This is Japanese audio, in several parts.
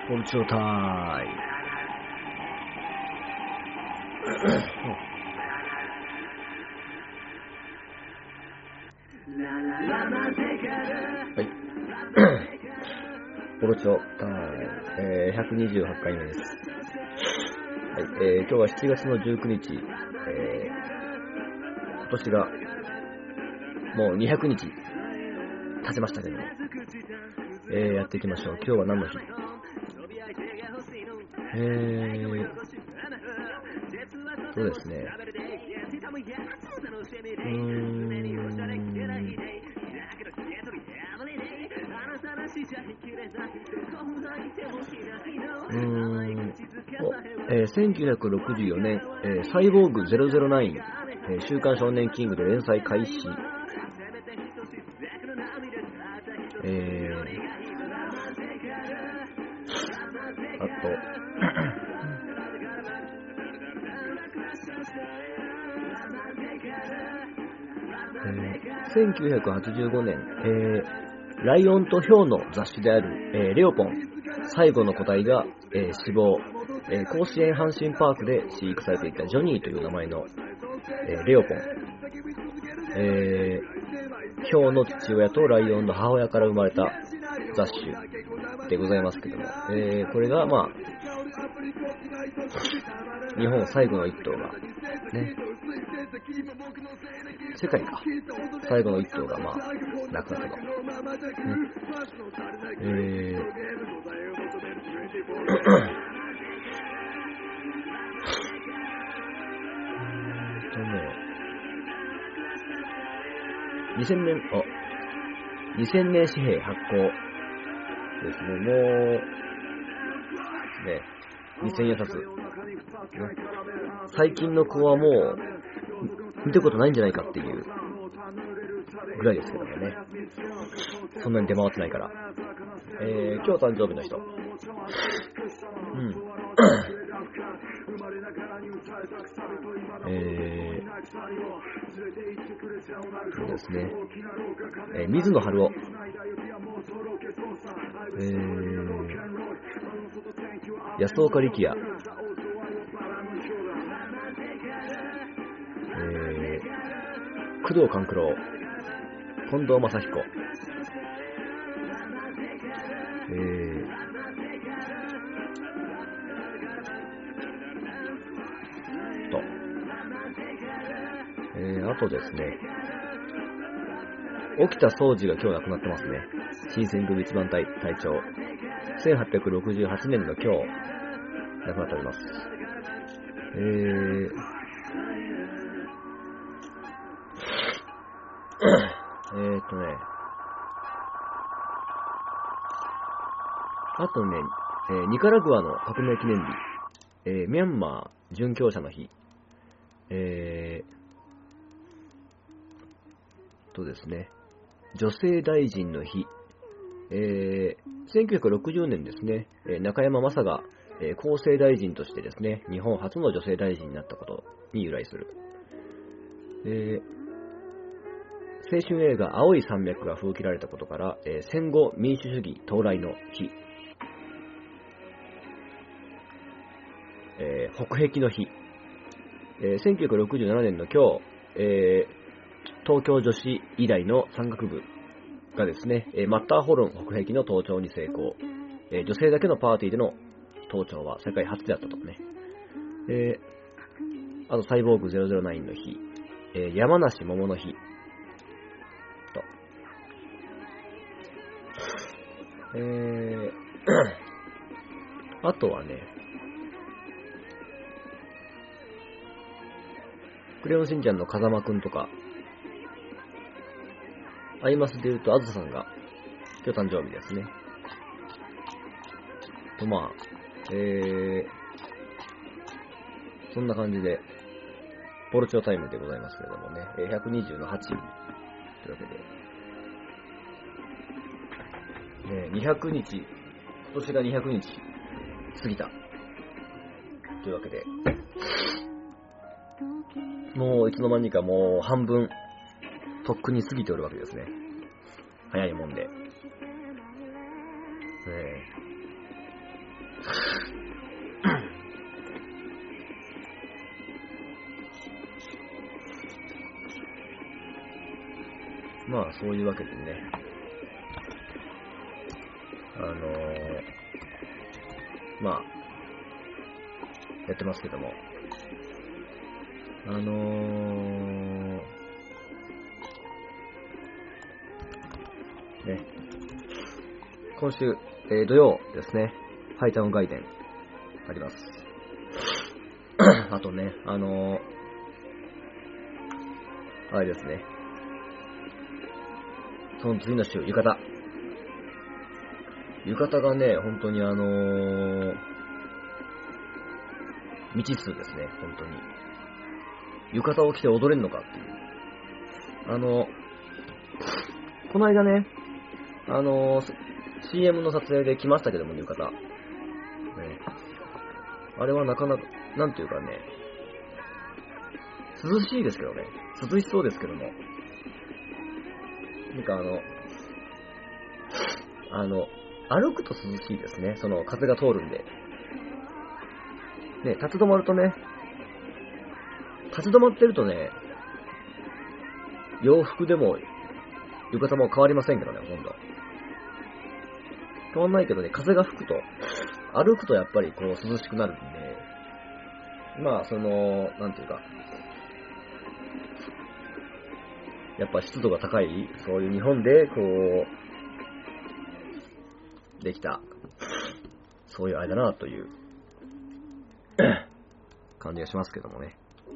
ポルチョタイはいポルチョタイ、128回目です。はい、今日は7月の19日、今年がもう200日経ちましたけど、やっていきましょう。今日は何の日？そうですね。1964年、サイボーグ009、週刊少年キングで連載開始。あと1985年、ライオンとヒョウの雑誌である、レオポン最後の個体が、死亡、甲子園阪神パークで飼育されていたジョニーという名前の、レオポン、ヒョウの父親とライオンの母親から生まれた雑種でございますけども、これがまあ日本最後の一頭がね、世界か最後の一頭がまあ亡くなったと、2000年紙幣発行ですね。もうね、2000円札、ね、最近の子はもう見たことないんじゃないかっていうぐらいですけどもね、そんなに出回ってないから。今日誕生日の人、そうですね、水野晴夫、安岡力也、工藤官九郎、近藤正彦、あとですね、沖田総司が今日亡くなってますね。新選組一番隊長、1868年の今日亡くなっております。あとね、ニカラグアの革命記念日、ミャンマー殉教者の日、とですね、女性大臣の日、1960年ですね、中山雅が、厚生大臣としてですね、日本初の女性大臣になったことに由来する。青春映画青い山脈が封切られたことから、戦後民主主義到来の日、北壁の日、1967年の今日、東京女子医大の山岳部がですね、マッターホルン北壁の登頂に成功、女性だけのパーティーでの登頂は世界初であったとね。あとサイボーグ009の日、山梨桃の日と、あとはね、クレヨンしんちゃんの風間くんとか、アイマスで言うとあずささんが今日誕生日ですね。とまあ、そんな感じでポルチョタイムでございますけれどもね、120の8というわけで、200日、今年が200日過ぎたというわけで、もういつの間にかもう半分とっくに過ぎておるわけですね。早いもんで。 まあ、そういうわけでね、まあ、やってますけども、ね、今週、土曜ですね、ハイタウン外伝あります。あとね、あれですね、その次の週、浴衣。浴衣がね、本当に未知数ですね、本当に。浴衣を着て踊れるのかっていう。この間ね、CM の撮影で来ましたけども、浴衣。ね、あれはなかなか、なんていうかね、涼しいですけどね、涼しそうですけども、なんか歩くと涼しいですね、その風が通るんで。ね、立ち止まるとね、立ち止まってるとね、洋服でも浴衣も変わりませんけどね、ほんと。変わんないけどね、風が吹くと、歩くとやっぱりこう涼しくなるんで、まあなんていうか、やっぱ湿度が高い、そういう日本でこう、できた、そういうあれだなという感じがしますけどもね。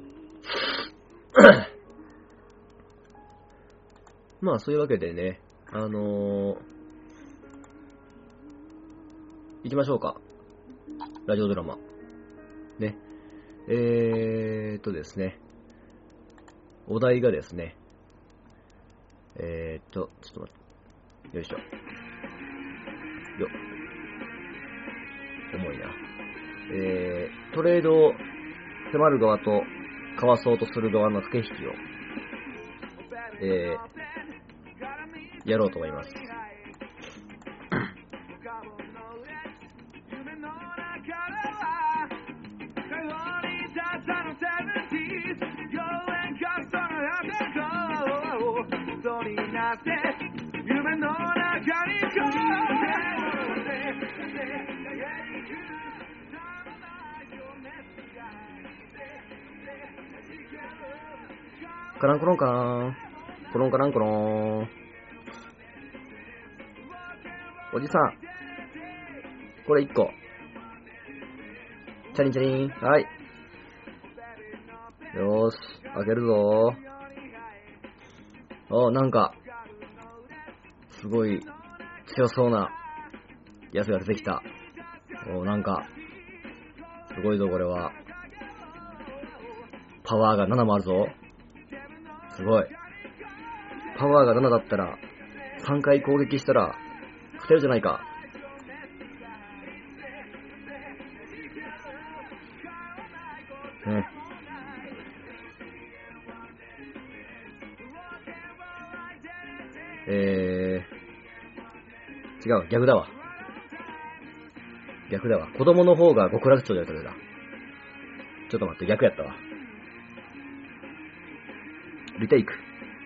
まあそういうわけでね、行きましょうか。ラジオドラマ。ね。ですね。お題がですね、ちょっと待って。よいしょ。よっ。重いな。トレードを迫る側と交わそうとする側の駆け引きを、やろうと思います。カランコロンカラン。コロンカランコロン。おじさん。これ1個。チャリンチャリン。はい。よーし。開けるぞー。なんか、すごい強そうなやつが出てきた。なんか、すごいぞこれは。パワーが7もあるぞ。すごい。パワーが7だったら、3回攻撃したら、勝てるじゃないか。ね。違う、逆だわ。逆だわ。子供の方が極楽長でやったんだ。ちょっと待って、逆やったわ。リテイク。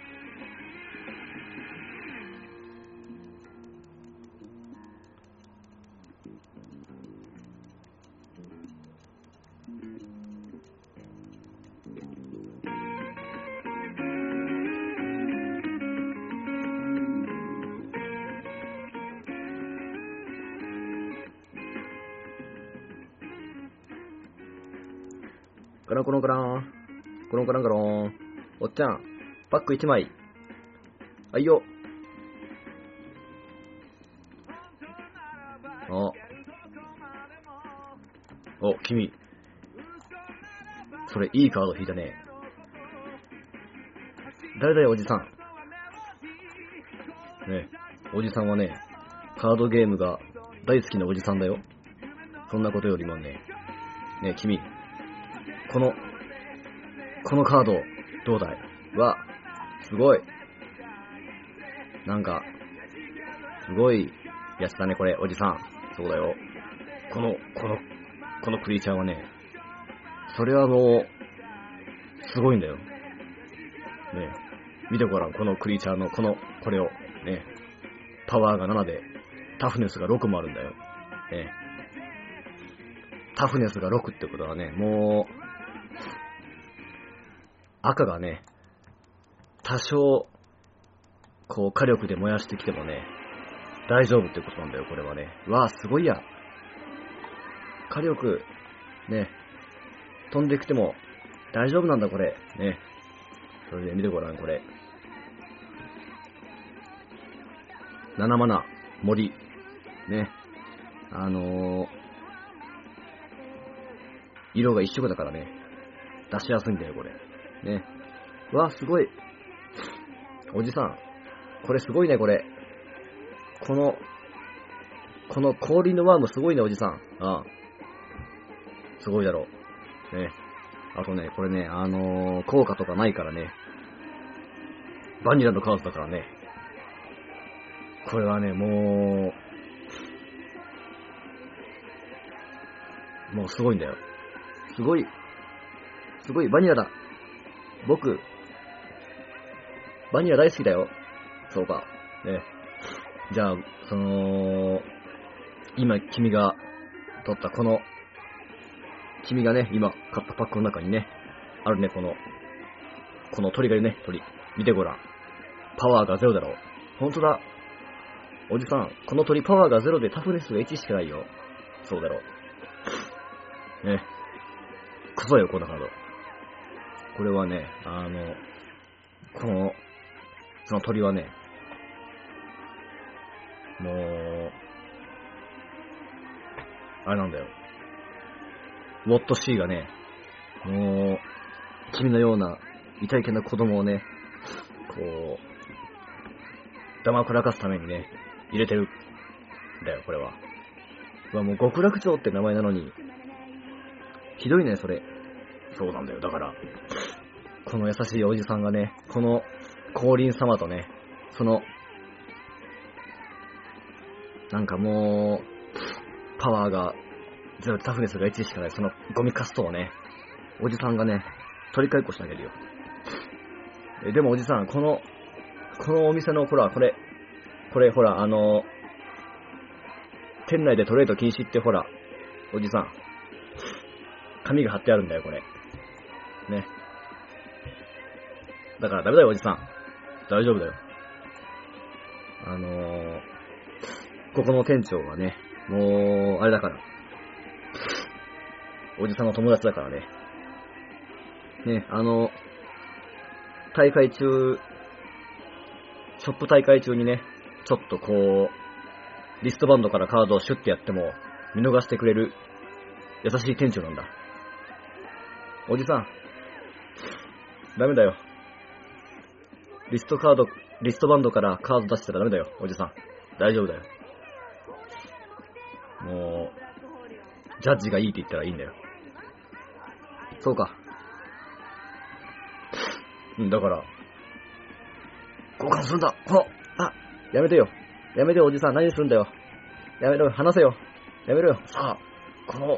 カランコロンカラン。コロンカランカロン。おっちゃん、パック1枚。あいよ。お、君。それいいカード引いたね。誰だよ、おじさん。ね、おじさんはね、カードゲームが大好きなおじさんだよ。そんなことよりもね、ね、君。このカード、どうだい？わ、すごい。なんか、すごいやつだね、これ、おじさん。そうだよ。 このクリーチャーはね、それはもう、すごいんだよ。ね、見てごらん、このクリーチャーのこれを、ね、パワーが7で、タフネスが6もあるんだよ。ね、タフネスが6ってことはね、もう、赤がね、多少、こう、火力で燃やしてきてもね、大丈夫ってことなんだよ、これはね。わあ、すごいや。火力、ね、飛んできても大丈夫なんだ、これ。ね。それで見てごらん、これ。7マナ、森。ね。色が一色だからね。出しやすいんだよ、これ。ね。わあ、すごい。おじさん。これすごいね、これ。この氷のワームすごいね、おじさん。ああ。すごいだろう。ね。あとね、これね、効果とかないからね。バニラのカードだからね。これはね、もうすごいんだよ。すごい、バニラだ。僕、バニラ大好きだよ。そうか。ね。じゃあ、今君が取った君がね、今買ったパックの中にね、あるね、この鳥がいるね、鳥。見てごらん。パワーが0だろう。ほんとだ。おじさん、この鳥パワーが0でタフネスが1しかないよ。そうだろう。ね。クソよ、このカード。これはね、その鳥はね、もう、あれなんだよ。ウォット C がね、もう、君のような、痛いけな子供をね、こう、黙くらかすためにね、入れてるんだよ、これは。もう極楽鳥って名前なのに、ひどいね、それ。そうなんだよ、だから、この優しいおじさんがね、この降臨様とね、なんかもう、パワーが0、タフネスが1しかない、そのゴミカストをね、おじさんがね、取り替えっこしてあげるよ。でもおじさん、このお店の、ほら、これ、ほら、店内でトレード禁止ってほら、おじさん、紙が貼ってあるんだよ、これ。ね。だからダメだよ、おじさん。大丈夫だよ。ここの店長はね、もう、あれだから。おじさんの友達だからね。ね、大会中、ショップ大会中にね、ちょっとこう、リストバンドからカードをシュッてやっても、見逃してくれる、優しい店長なんだ。おじさん、ダメだよ。リストバンドからカード出したらダメだよ、おじさん。大丈夫だよ。もう、ジャッジがいいって言ったらいいんだよ。そうか。だから、交換するんだ。やめてよ。やめてよ、おじさん。何するんだよ。やめろよ、話せよ。やめろよ。さあ、この、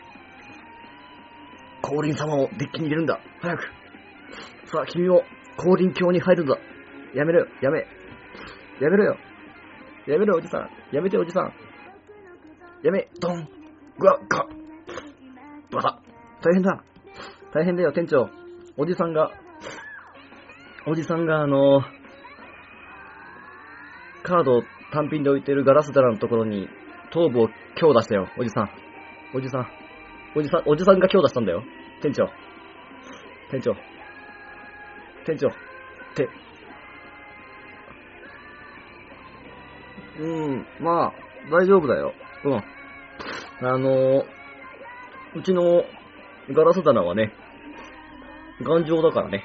降臨様をデッキに入れるんだ。早く。さあ、君も降臨郷に入るんだ。やめろよ。やめろよ。やめろよ、おじさん。やめてよ、おじさん。やめ、ドン。ぐわっ、か。バカ。大変だ。大変だよ、店長。おじさんがカードを単品で置いてるガラス皿のところに頭部を強打したよ、おじさんが強打したんだよ。店長ってまあ大丈夫だよ。うちのガラス棚はね、頑丈だからね。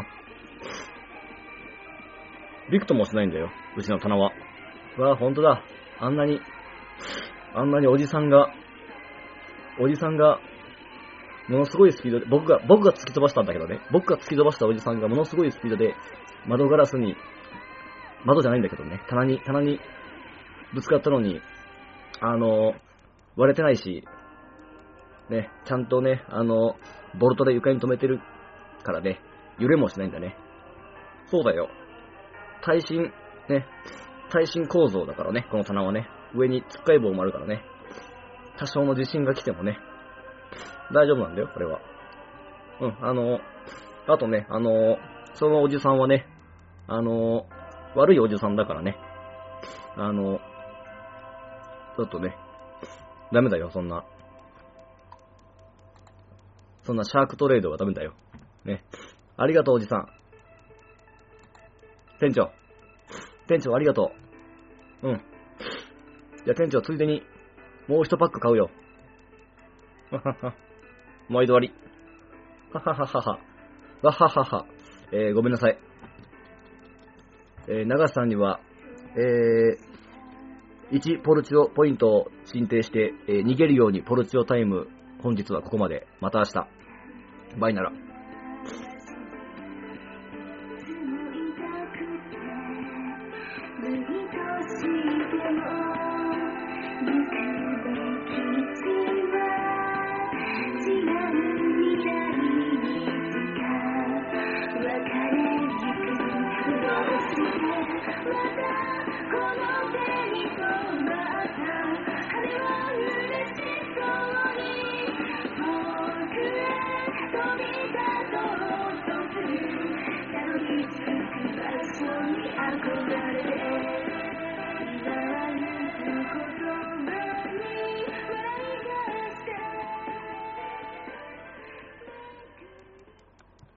びくともしないんだよ、うちの棚は。わあ、ほんとだ。あんなにおじさんが、ものすごいスピードで、僕が突き飛ばしたんだけどね。僕が突き飛ばしたおじさんがものすごいスピードで、窓ガラスに、窓じゃないんだけどね、棚にぶつかったのに、 割れてないし、ね、ちゃんとね、ボルトで床に止めてるからね、揺れもしないんだね。そうだよ。耐震構造だからね、この棚はね。上につっかい棒もあるからね。多少の地震が来てもね、大丈夫なんだよ、これは。あとね、そのおじさんはね、悪いおじさんだからね、ちょっとね、ダメだよ、そんなシャークトレードはダメだよ。ね。ありがとう、おじさん。店長ありがとう。じゃあ店長、ついでに、もう一パック買うよ。ははは。毎度あり。ははははは。わははは。ごめんなさい。長瀬さんには、1ポルチオポイントを申請して、逃げるようにポルチオタイム、本日はここまで。また明日。バイなら。